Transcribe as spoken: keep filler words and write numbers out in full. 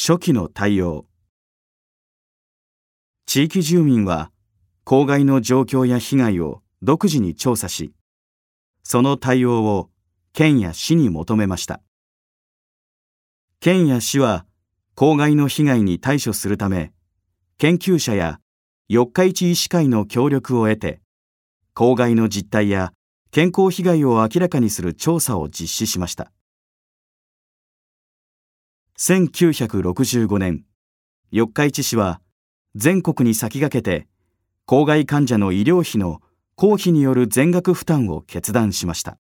初期の対応。地域住民は公害の状況や被害を独自に調査し、その対応を県や市に求めました。県や市は公害の被害に対処するため、研究者や四日市医師会の協力を得て、公害の実態や健康被害を明らかにする調査を実施しました。せんきゅうひゃくろくじゅうごねん、四日市市は全国に先駆けて公害患者の医療費の公費による全額負担を決断しました。